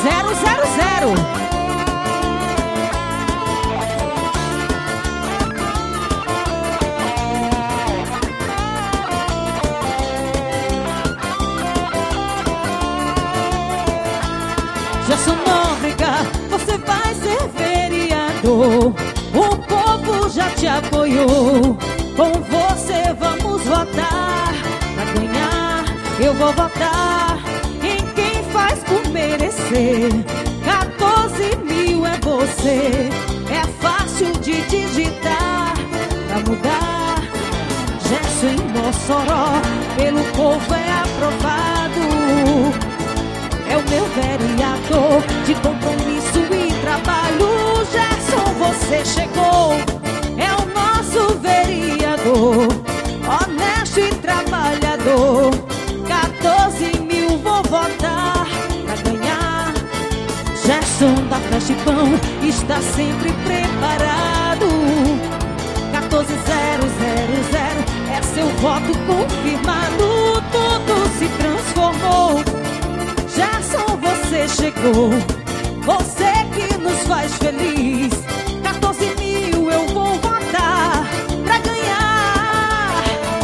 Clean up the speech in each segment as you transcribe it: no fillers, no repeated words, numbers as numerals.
Gerson Nóbrega, você vai ser vereador. O povo já te apoiou. Com você vamos votar. Pra ganhar eu vou votar em quem faz por merecer. 14 mil é você. É fácil de digitar. Pra mudar, Gerson em Mossoró, pelo povo é aprovado. É o meu vereador de compromisso e trabalho. Gerson, você chegou. É o nosso vereador, honesto e trabalhador. 14 mil vou votar pra ganhar. Gerson da Festa e Pão está sempre preparado. 14000 é seu voto confirmado. Tudo se transformou. Gerson, você chegou. Você que nos faz feliz. 14 mil eu vou votar pra ganhar.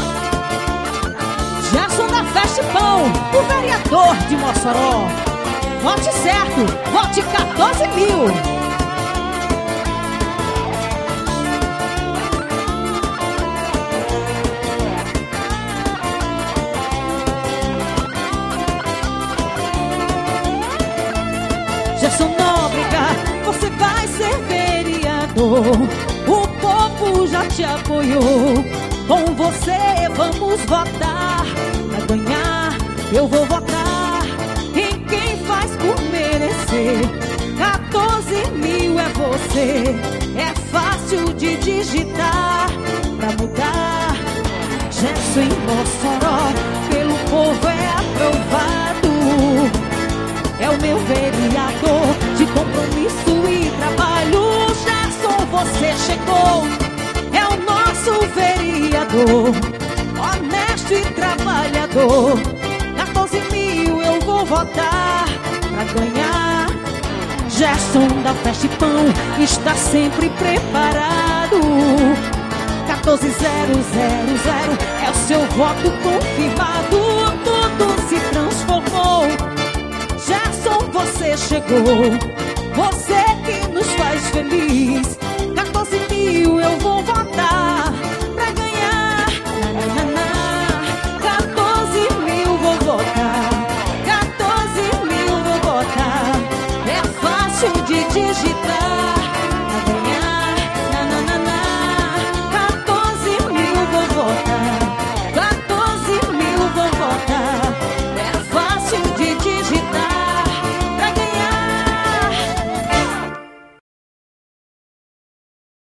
Gerson da Festa e Pão, o vereador de Mossoró. Vote certo, vote 14 mil. Gerson Nóbrega, você vai ser vereador. O povo já te apoiou. Com você vamos votar. Pra ganhar eu vou votar em quem faz por merecer. 14 mil é você. É fácil de digitar. Pra mudar, Gerson em Mossoró, pelo povo é aprovado. É o meu vereador de compromisso e trabalho. Gerson, você chegou. É o nosso vereador, honesto e trabalhador. 14 mil eu vou votar pra ganhar. Gerson da Festa e Pão está sempre preparado. 14000 é o seu voto confirmado. Tudo se transformou. Gerson, você chegou. Você que nos faz feliz. 14 mil eu vou votar